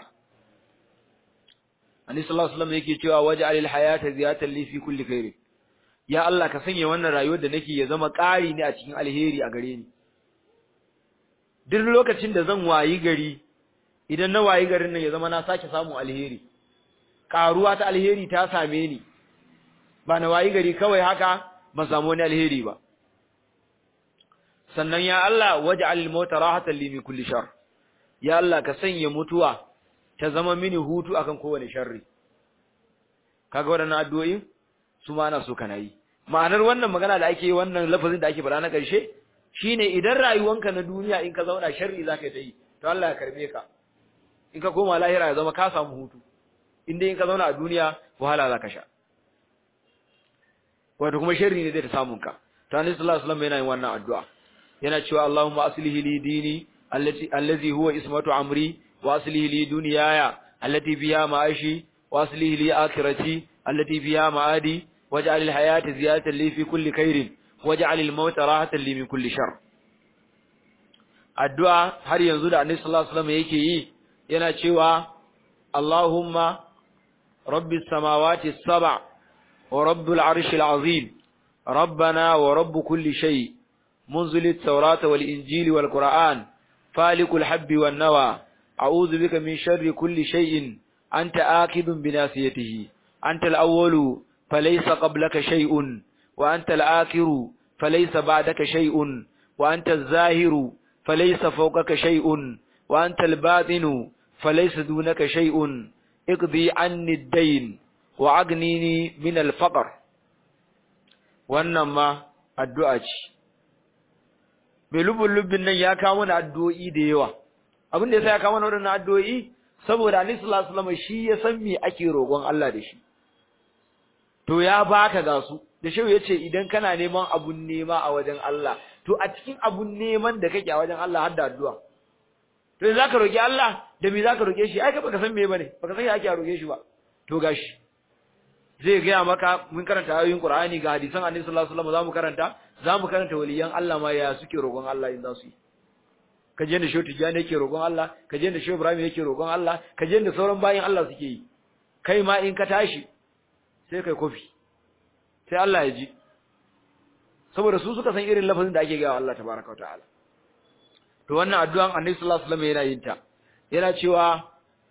annabi sallallahu alaihi wasallam yake cewa waj'alil hayata ziyatan li fi kulli khair ya Allah ka sanya wannan rayuwar da nake ya zama ƙari ne a cikin alheri a gare ni duk lokacin da zan wayi gari idan na wayi garin nan ya zama na sake samu alheri karuwa ta alheri ta same ni ba na wayi gari kawai haka ban samu wani alheri ba sannan ya Allah waj'al al-mauta rahatan li min kulli shar ya Allah ka sanya mutuwa ta zama mini hutu akan kowane sharri kaga wadannan addu'o'i su ma ana so kana yi ma'anar wannan magana da ake yi wannan lafazin da ake faɗa na ƙarshe shine idan rayuwanka na duniya in ka zauna sharri zaka yi to Allah ya karbe ka in ka koma lahira ya zama ka samu hutu inda in ka zauna a duniya wahala zaka sha wato kuma sharri ne zai ta samun ka to Annabi sallallahu alaihi wasallam yana yin wannan addu'a yana cewa Allahumma aslihi li dini allati allazi huwa ismatu amri wa aslihi li dunyaya allati fiha ma'ashi wa aslihi li akhirati allati fiha ma'adi waj'al al-hayata ziyadatan li fi kulli khairin waj'al al-mauta rahatan li min kulli shar addu'a har yanzu da Annabi sallallahu alaihi wasallam yake yi yana cewa Allahumma rabbis samawati as-sab' wa rabbul arshil azim rabbana wa rabb kulli shay munzil at-taurata wal injili wal qur'an falikul habbi wan nawa a'udhu bika min sharri kulli shay'in anta akidun bi nasiyatihi anta al-awwalu falaysa qablaka shay'un wa anta al-akhiru falaysa ba'daka shay'un wa anta az-zahiru falaysa fawqaka shay'un wa anta al-batinu falaysa dunaka shay'un iqdi anni ad-dayn wa agnini min al-faqr wannan ma addu'a ce bai lubun nan ya kawo mana addu'o'i da yawa abin da yasa ya kawo mana wannan addu'o'i saboda Annabi sallallahu alaihi wasallam shi ya san me ake roƙon Allah da shi to ya baka ga su da shehu yace idan kana neman abun nema a wajen Allah to a cikin abun neman da kake a wajen Allah har da addu'a to idan zaka roki Allah da me zaka roke shi ai ka baka san me bane baka san ya ake roke shi ba to gashi zai ga maka mun karanta ayoyin Qur'ani ga hadisan Annabi sallallahu alaihi wasallam zamu karanta zamu karanta waliyan Allah ma ya suke roƙon Allah in za su yi kaje da Shehu Tijani yake roƙon Allah kaje da Shehu Ibrahim yake roƙon Allah kaje da sauran bayin Allah suke yi kai ma in ka tashi sai kai kofi sai Allah ya ji saboda su suka san irin lafazin da ake ga Allah tabaaraka wa ta'ala to wannan addu'an Annabi sallallahu alaihi wasallam yana yin ta yana cewa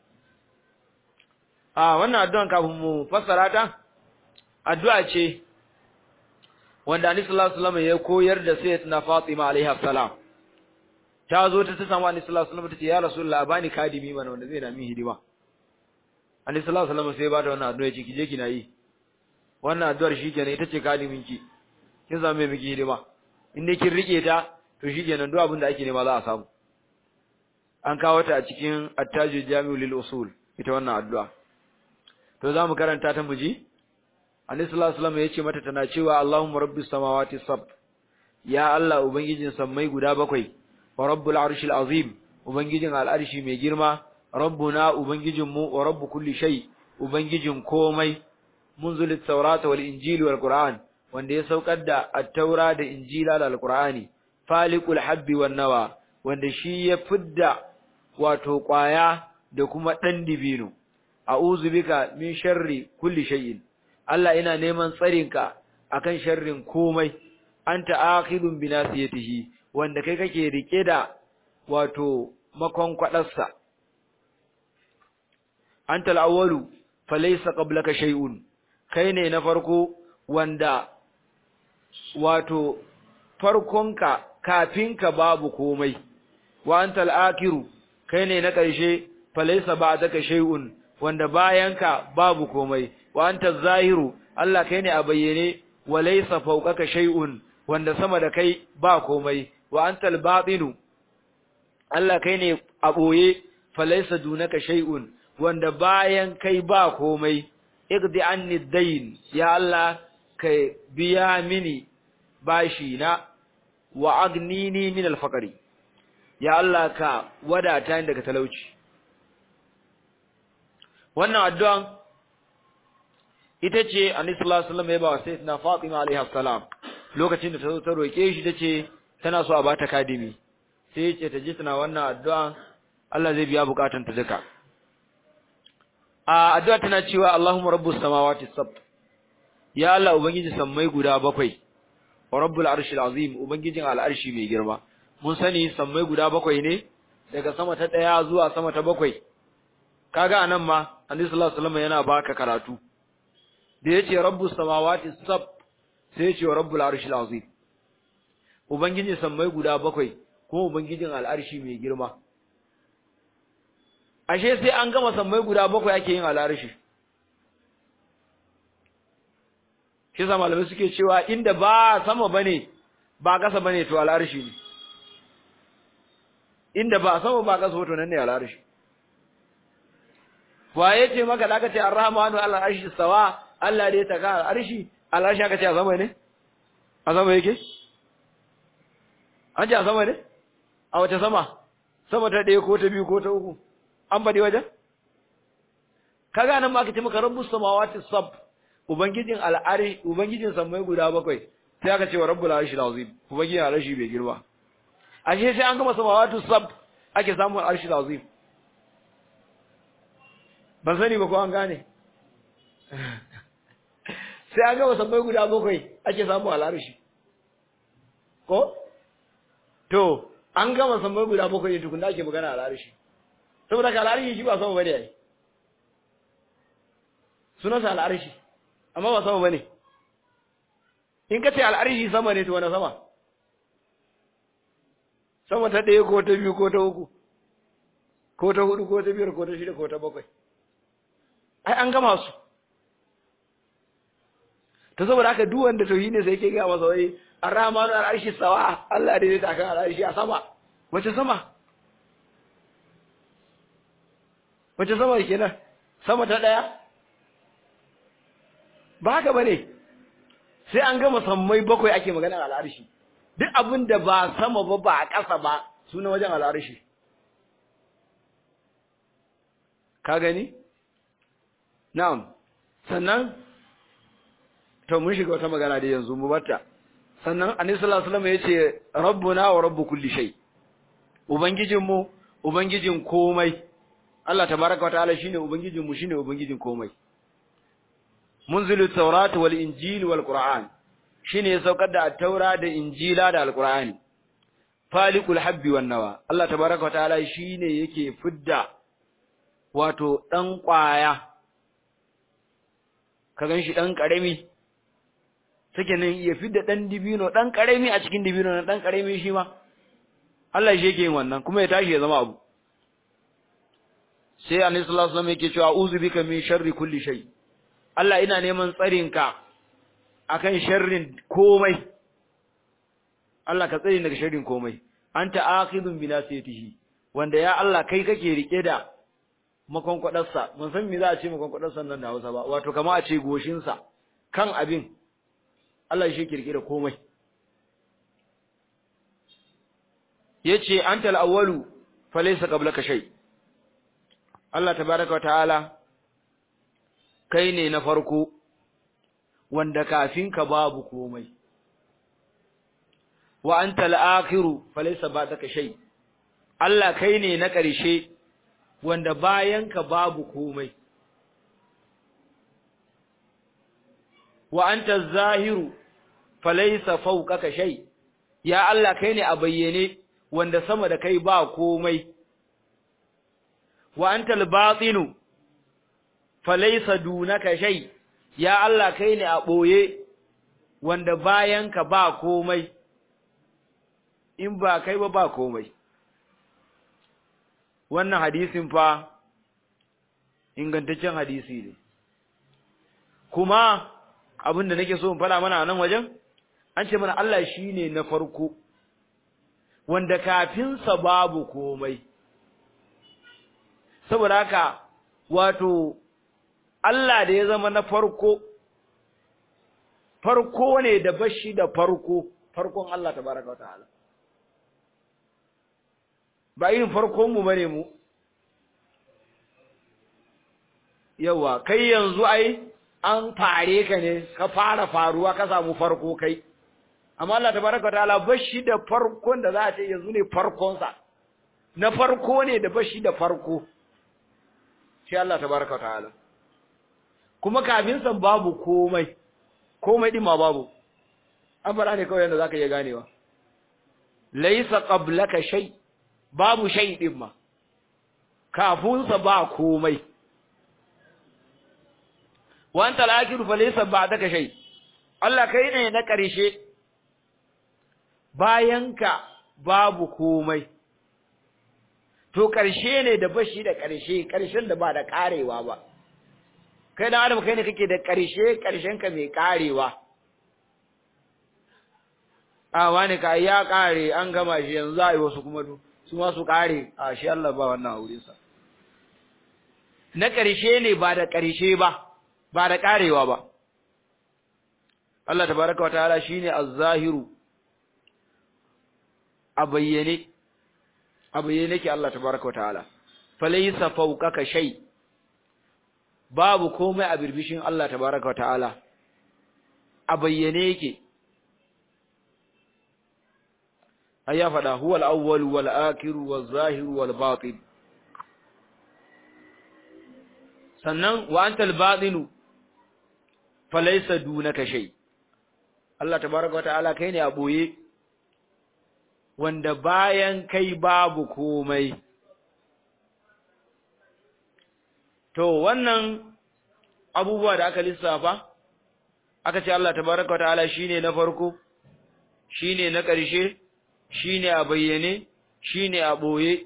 a wannan addu'an kafin mu fassara ta addu'a ce wanda Annabi sallallahu alaihi wasallam ya koyar da Sayyidatina Fatima alaiha salam ta zo ta ta samu Annabi sallallahu alaihi wasallam ta ce ya Rasulullah bani kadimi mana wanda zai na min hidima Annabi sallallahu alaihi wasallam sai ba da wannan addu'a ce ki je kina yi wannan addu'ar shikenan ita ce kadimin ki kin samu mai miki hidima in dai kin rike ta to shikenan duk abin da ake nema za a samu an kawo ta a cikin At-Tajul Jami'u lil Usul ita wannan addu'a to za mu karanta ta muji Annabi sallallahu alaihi wasallam ya ce mata tana cewa Allahumma rabbis samawati sab ya Allah ubangijin sammai guda bakwai wa rabbul arshil azim ubangijin al'arshi mai girma rabbuna ubangijinmu wa rabbu kulli shay ubangijin komai munzilit tawrata wal injili wal qur'an wanda ya saukar da at-taura da injila da al-qur'ani falikul habbi wan nawa wanda shi ya fidda wato kwaya da kuma dan dibino a'udhu bika min sharri kulli shay'in Allah ina neman tsarinka akan sharrin komai anta akhidun bi nasiyatihi wanda kai kake rike da wato makonkwadarsa antal awwalu falaysa qablaka shay'un kai ne na farko wanda wato farkonka kafinka babu komai wa antal akhiru kai ne na ƙarshe falaysa ba'daka shay'un wanda bayanka babu komai wa anta zahiru Allah kai ne a bayyane walaysa fawqaka shay'un wanda sama da kai ba komai wa antal batinu Allah kai ne a boye falaysa dunaka shay'un wanda bayan kai ba komai igdi anni dayn ya Allah kai biya mini bashi na wa agnini min al-faqri ya Allah ka wadata ni daga talauci wannan addu'an ita ce Annabi sallallahu alaihi wasallam ya ba wa Sayyidatina Fatima alaiha salam lokacin da ta zo ta roke shi tace tana so a bata kadimi sai ya ce ta ji tana wannan addu'a Allah zai biya bukatun ta duka a addu'a tana cewa Allahumma rabbus samawati sab ya Allah ubangiji sammai guda bakwai wa rabbul arshil azim ubangijin al'arshi mai girma mun sani sammai guda bakwai ne daga sama ta daya zuwa sama ta bakwai kaga anan ma Annabi sallallahu alaihi wasallam yana baka karatu da yace rabbus samawati sab sai yace wa rabbul arshil azim ubangijin sammai guda bakwai ko ubangijin al'arshi mai girma ashe sai an gama sammai guda bakwai ake yin al'arshi shi sa malamai suke cewa inda ba sama bane ba kasa bane to al'arshi ne inda ba sama ba kasa to nan ne al'arshi waye ce maka da aka ce ar-rahmanu al-arshi sawa Allah dai ta ga al'arshi al'arshi aka ce a sama ne a sama yake an ce a sama ne a wace sama sama ta ɗaya ko ta biyu ko ta uku an bade wajen kaga nan ma aka ce maka rabbus samawati sab ubangijin al'ari ubangijin sammai guda bakwai sai aka ce wa rabbul arshil azim ubangijin al'arshi bai girma ashe sai an gama samawati sab ake samu arshil azim ban sani ba ko an gane sai an gama sammai guda bakwai ake samu al'arshi ko to an gama sammai guda bakwai tukun da ake magana al'arshi saboda ka al'arshi shi ba sama bane ai sunansa al'arshi amma ba sama bane in ka ce al'arshi sama ne to wani sama sama ta ɗaya ko ta biyu ko ta uku ko ta hudu ko ta biyar ko ta shida ko ta bakwai ai an gama su to saboda haka duk wanda tauhidi ne sai yake ga masa wai ar-rahmanu al-arshi sawa Allah dai ta kan al-arshi a sama wace sama wace sama kenan sama ta daya ba haka bane sai an gama sammai bakwai ake magana al-arshi duk abinda ba sama ba ba a ƙasa ba suna wajen al-arshi ka gani na'am sannan to mun shiga wata magana da yanzu mu batta sannan annabi sallallahu alaihi wasallam yace rabbuna wa rabbu kulli shay ubangijinmu ubangijin komai Allah tabaaraka wa ta'ala shine ubangijinmu shine ubangijin komai munzilu tawrat wal injil wal qur'an shine ya saukar da at-taura da injila da al-qur'ani faliqul habbi wan nawa Allah tabaaraka wa ta'ala shine yake fidda wato dan kwaya ka ganshi dan karami take nan ya fidda dan dibino dan karami a cikin dibino na dan karami shi ma Allah shi yake yin wannan kuma ya tashi ya zama abu sai Annabi sallallahu alaihi wasallam yake cewa a'udhu bika min sharri kulli shay Allah ina neman tsarin ka akan sharrin komai Allah ka tsare daga sharrin komai anta akhidun bi nasiyatihi wanda ya Allah kai kake rike da makonkwadarsa mun san me za a ce makonkwadarsa nan da Hausa ba wato kamar a ce goshin sa kan abin Allah shi kirkira komai yace antal awwalu falaysa qablaka shay Allah tabaaraka wa ta'ala kai ne na farko wanda kafin ka babu komai wa antal akhiru falaysa ba'daka shay Allah kai ne na ƙarshe wanda bayan ka babu komai wa anta zahiru falaysa fawqaka shay ya Allah kai ne a bayyane wanda sama da kai ba komai wa anta al-batinu falaysa dunaka shay ya Allah kai ne a boye wanda bayan ka ba komai in ba kai ba ba komai wannan hadisin fa ingantaccen hadisi ne kuma abinda nake so in fara mana nan wajen an ce mana Allah shine na farko wanda kafin sa babu komai saboda haka wato Allah da ya zama na farko farko ne da bashi da farko farkon Allah tabaraka wa ta'ala ba irin farkon mu bane mu yawa kai yanzu ai an fare ka ne ka fara faruwa ka samu farko kai amma Allah tabaraka wa ta'ala bashi da farkon da za a ce yanzu ne farkon sa na farko ne da bashi da farko shi Allah tabaraka wa ta'ala kuma kafin san babu komai komai din ma babu an fara ne kawai yanda zaka iya ganewa laysa qablaka shay babu shay din ma kafin sa ba komai wa anta al-akhir fa laysa ba'daka shay Allah kai ne na karshe bayanka babu komai to karshe ne da bashi da karshe karshen da ba da karewa ba kai da adam kai ne kake da karshe karshen ka mai karewa a wani ka ya kare an gama shi yanzu ai wasu kuma su ma su kare a shi Allah ba wannan aure sa na karshe ne ba da karshe ba ba da karewa ba Allah tabaraka wataala shine az-zahiru abayyane abayyane ke Allah tabaraka wataala falaysa fawqaka shay babu komai a birbishin Allah tabaraka wataala abayyane yake ayya fada huwa al-awwal wal akhir wal zahir wal batin sannan wa antal batinu falaysa dunaka shay Allah tabaraka wataala kai ne a boye wanda bayan kai babu komai to wannan abubuwa da aka lissafa aka ce Allah tabaraka wataala shine na farko shine na ƙarshe shine a bayyane shine a boye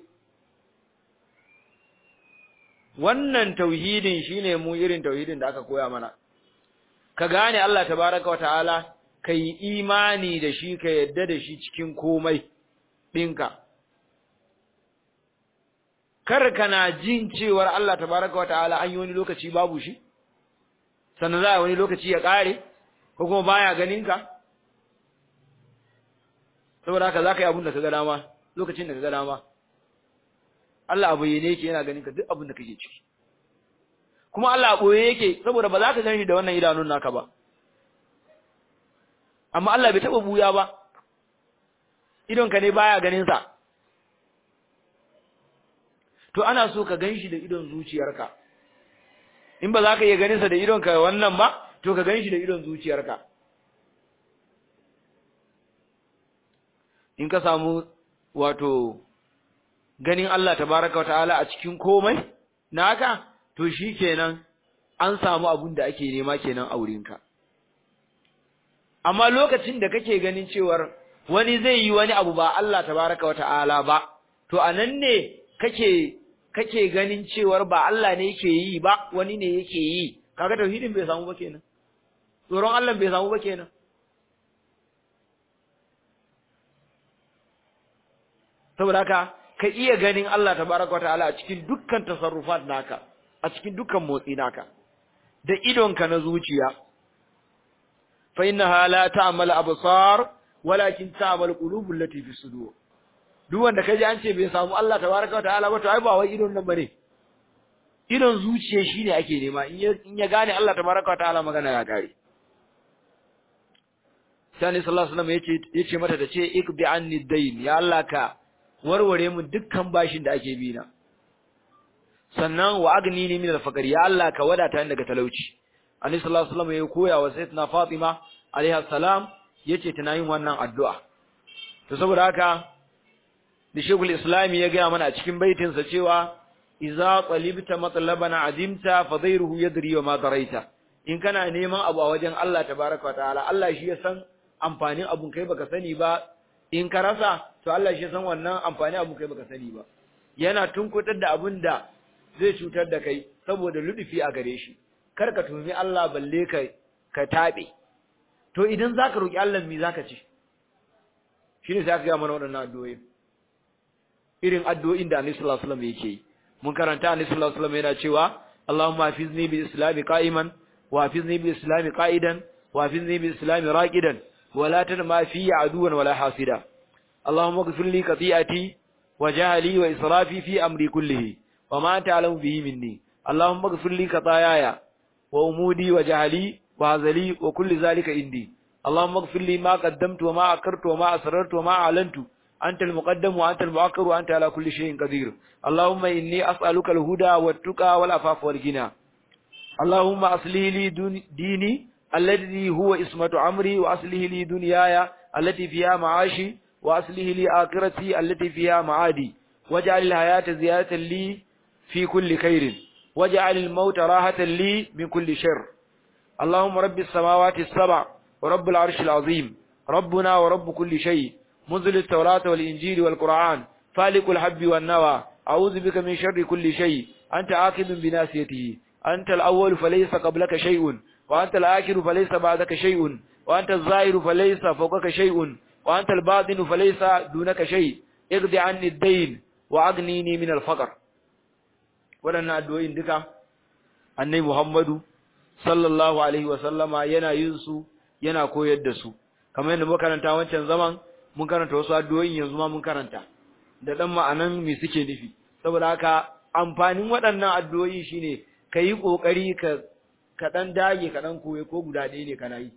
wannan tauhidin shine mu irin tauhidin da aka koya mana ka gane Allah tabaraka wataala kai imani da shi ka yadda da shi cikin komai ɗinka kar kana jin cewar Allah tabaraka wataala an yi wani lokaci babu shi sannan za a wani lokaci ya ƙare ko kuma baya ganin ka saboda haka za ka yi abin da ka ga dama lokacin da ka ga dama Allah a bayyane yake yana ganin ka duk abin da kake ciki kuma Allah a ɓoye yake saboda ba za ka gani da wannan idanun naka ba amma Allah bai taɓa buya ba idonka ne baya ganin sa to ana so ka ganshi da idon zuciyarka in ba za ka iya ganin sa da idonka wannan ba to ka ganshi da idon zuciyarka in ka samu wato ganin Allah tabaraka wataala a cikin komai naka to shikenan an samu abun da ake nema kenan a wurinka amma lokacin da kake ganin cewar wani zai yi wani abu ba Allah tabaraka wataala ba to anan ne kake kake ganin cewar ba Allah ne yake yi ba wani ne yake yi kaga tauhidin bai samu ba kenan tsoron Allah bai samu ba kenan saboda haka ka iya ganin Allah tabaraka wataala a cikin dukkan tasarrufat naka a cikin dukkan motsi naka da idonka na zuciya fa innaha la ta'mal absar walakin ta'mal qulubul lati fi sudur duk wanda kaje an ce bai samu Allah tabaraka wataala ba to ai ba wai idon nan bane idon zuciya shine ake nema in ya gane Allah tabaraka wataala magana ya kare Sani sallallahu alaihi wasallam yace yace mata da ce ikbi anni dayn ya Allah ka warware mu dukkan bashin da ake bi na sannan wa agnini min al-faqr ya Allah ka wadata ni daga talauci Annabi sallallahu alaihi wasallam ya koya wa sayyidatina Fatima alaiha salam yace tana yin wannan addu'a to saboda haka da Sheikhul Islam ya ga mana a cikin baitin sa cewa idza qalibta matlaban azimta fadairuhu yadri wa ma daraita in kana neman abu a wajen Allah tabaaraka wa ta'ala Allah shi ya san amfanin abun kai baka sani ba in ka rasa to Allah shi ya san wannan amfanin abun kai baka sani ba yana tunkutar da abun da zai cutar da kai saboda ludufi a gare shi kar ka tumi Allah balle ka ka tabe to idan zaka roki Allah me zaka ce shine sai aka ga mana waɗannan addu'o'i irin addu'o'in da Annabi sallallahu alaihi wasallam yake yi mun karanta Annabi sallallahu alaihi wasallam yana cewa Allahumma hafizni bil islami qa'iman wa hafizni bil islami qa'idan wa hafizni bil islami raqidan wa la tanma fi aduwan wala hasida Allahumma ighfir li qati'ati wa jahli wa israfi fi amri kullihi wa ma ta'lamu bihi minni Allahumma ighfir li qataayaya wa umudi wa jahli wa hazali wa kulli zalika indi Allahumma ighfir li ma qaddamtu wa ma akartu wa ma asrartu wa ma a'lantu أنت المقدم وأنت المؤخر وأنت على كل شيء قدير اللهم إني أسألك الهدى والتقى والعفاف والغنى اللهم أصلح لي ديني الذي هو اسمة عمري وأصلح لي دنياي التي فيها معاشي وأصلح لي آخرتي التي فيها معادي واجعل الحياة زيادة لي في كل خير واجعل الموت راحة لي من كل شر اللهم رب السماوات السبع ورب العرش العظيم ربنا ورب كل شيء منزل التوراة والإنجيل والقرآن فالق الحب والنوى أعوذ بك من شر كل شيء أنت عاقب بناسيته أنت الأول فليس قبلك شيء وأنت الآخر فليس بعدك شيء وأنت الظاهر فليس فوقك شيء وأنت الباطن فليس دونك شيء اغض عني الدين وأغنيني من الفقر ولنا الدوين دكا أني محمد صلى الله عليه وسلم ينا ينسو ينا كويدسو كما أن مكانتا وانشان زمان mun karanta wasu addu'o'in yanzu ma mun karanta da dan ma'anan me suke nufi saboda haka amfanin waɗannan addu'o'i shine kai kokari ka ka dan dage ka dan koye ko guda ɗaya ne kana yi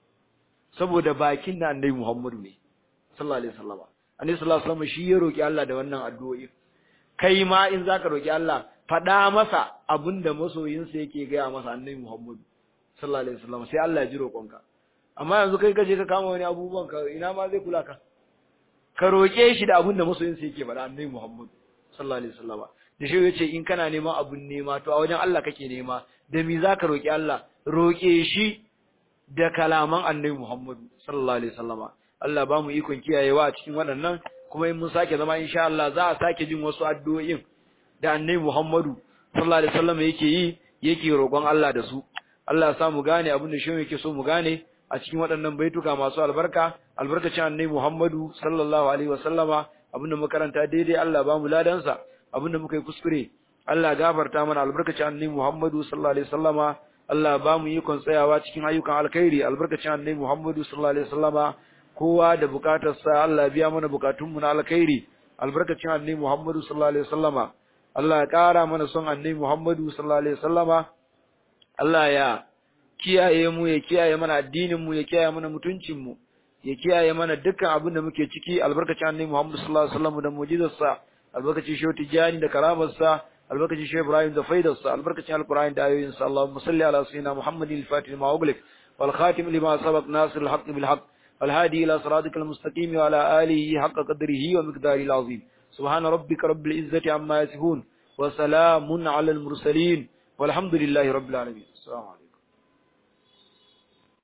saboda bakin da Annabi Muhammad ne sallallahu alaihi wasallam Annabi sallallahu alaihi wasallam shi ya roki Allah da wannan addu'o'i kai ma in zaka roki Allah fada masa abinda masoyinsa yake ga masa Annabi Muhammad sallallahu alaihi wasallam sai Allah ya ji roƙonka amma yanzu kai kaje ka kama wani abubuwan ka ina ma zai kula ka ka roke shi da abin da masoyinsa yake faɗa Annabi Muhammad sallallahu alaihi wasallam da shi yace in kana neman abun nema to a wajen Allah kake nema da me zaka roki Allah roke shi da kalaman Annabi Muhammad sallallahu alaihi wasallam Allah ba mu ikon kiyayewa a cikin waɗannan kuma in mun sake zama insha Allah za a sake jin wasu addu'o'in da Annabi Muhammad sallallahu alaihi wasallam yake yi yake roƙon Allah da su Allah ya sa mu gane abin da shi yake so mu gane a cikin waɗannan baituka masu albarka albarkacin Annabi Muhammadu sallallahu alaihi wasallama abinda makaranta daidai Allah ba mu ladansa abinda muka yi kuskure Allah gafarta mana albarkacin Annabi Muhammadu sallallahu alaihi wasallama Allah ba mu ikon tsayawa cikin ayyukan alkhairi albarkacin Annabi Muhammadu sallallahu alaihi wasallama kowa da bukatarsa Allah biya mana bukatunmu na alkhairi albarkacin Annabi Muhammadu sallallahu alaihi wasallama Allah ya kara mana son Annabi Muhammadu sallallahu alaihi wasallama Allah ya kiyaye mu ya kiyaye mana addinin mu ya kiyaye mana mutuncin mu ya kiyaye mana dukkan abin da muke ciki albarkacin Annabi Muhammad sallallahu alaihi wasallam da mu'jizarsa albarkacin Shehu Tijani da karamarsa albarkacin Shehu Ibrahim da faidarsa albarkacin Alqur'ani da ayoyin sa Allahumma salli ala sayyidina Muhammadin al-Fatih lima ughliq wal khatim lima sabaq nasir al-haqq bil haqq wal hadi ila siratikal mustaqim wa ala alihi haqqa qadrihi wa miqdarihi al-azim subhana rabbika rabbil izzati amma yasifun wa salamun ala al-mursalin walhamdulillahi rabbil alamin assalamu